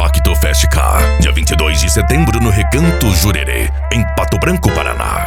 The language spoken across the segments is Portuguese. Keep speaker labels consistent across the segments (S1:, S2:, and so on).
S1: Compacto Fest K, dia 22 de setembro no Recanto Jurerê, em Pato Branco, Paraná.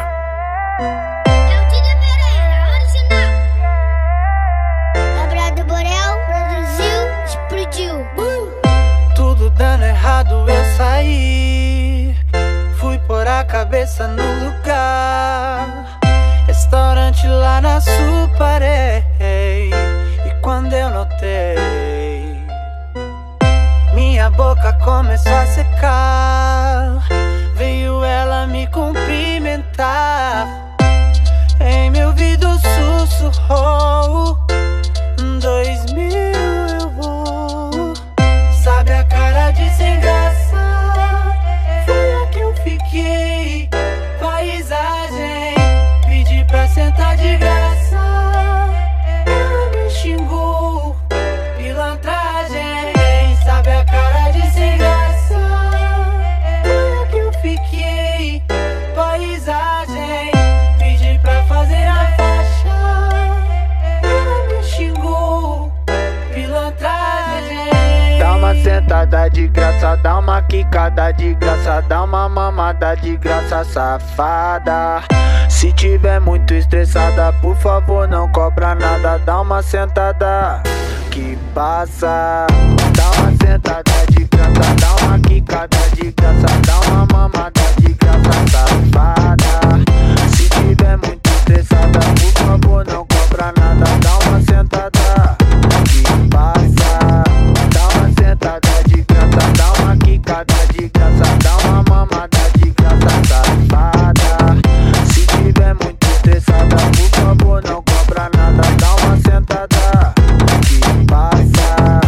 S2: Gabriel do Borel produziu, explodiu.
S3: Tudo dando errado, eu saí. Fui pôr a cabeça no lugar. Restaurante lá na Suparei. E quando eu notei, minha boca começou a secar. Veio ela me cumprimentar. Em meu ouvido sussurrou: 2000 eu vou. Sabe a cara de sem graça? Foi a que eu fiquei. Paisagem, pedi pra sentar de graça. Ela me xingou, pilantragem. Sabe a cara de sem graça? Foi a que eu fiquei. Paisagem, pedi pra fazer a faixa. Ela me xingou, pilantragem. Dá uma sentada de graça, dá uma quicada de graça, dá uma mamada de graça, safada. Se tiver muito estressada, por favor não cobra nada. Dá uma sentada que passa. Dá uma sentada de graça, dá uma quicada de graça, dá uma mamada de graça, safada. Se tiver muito estressada, por favor não cobra nada. Dá uma sentada que passa. Dá uma sentada de graça, dá uma quicada de graça, dá uma mamada de graça, safada. Se tiver muito estressada, por favor não cobra nada. Dá uma sentada que passa.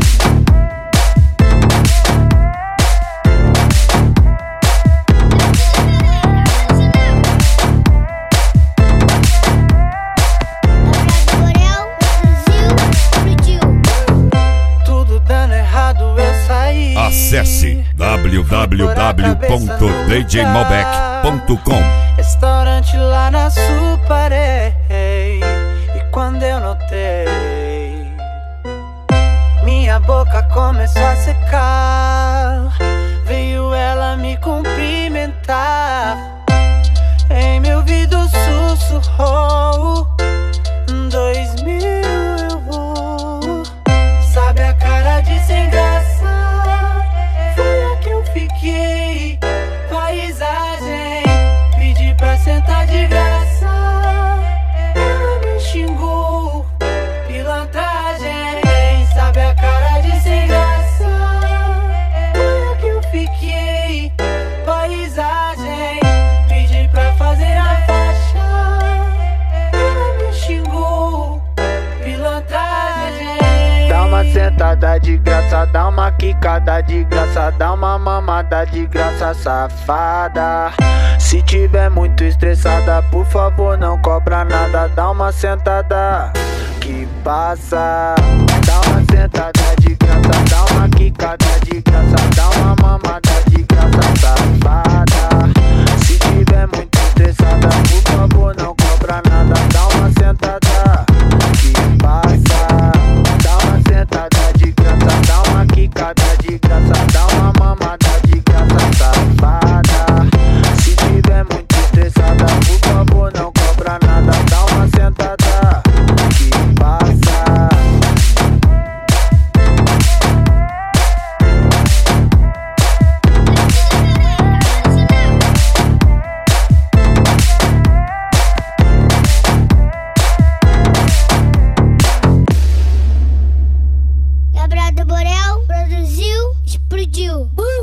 S2: Gabriel produziu, explodiu.
S3: Tudo dando errado, eu saí.
S1: Acesse www.djmalbec.com.
S3: Restaurante lá na Suparei. E quando eu notei, minha boca começou a secar. Veio ela me cumprimentar. Em meu ouvido sussurrou: 2000 eu vou. Sabe a cara de sem graça? Foi a que eu fiquei. Paisagem, pedi pra sentar de graça. Ela me xingou, pilantragem. Sabe a cara de sem graça? Foi a que eu fiquei. Paisagem, pedi pra fazer a faixa. Ela me xingou, pilantragem. Dá uma sentada de graça, dá uma quicada de graça, dá uma mamada de graça, safada. Se tiver muito estressada, por favor não cobra nada. Dá uma sentada que passa. Dá uma sentada de graça, dá uma quicada de graça, dá uma mamada de graça, safada. Se tiver muito estressada, por favor não cobra nada. Dá uma sentada que passa. Dá uma sentada de graça, dá uma quicada de graça, dá uma mamada de graça, safada. Se tiver muito estressada, por favor não cobra nada. Dá uma sentada que passa.
S2: Gabriel do Borel produziu, explodiu.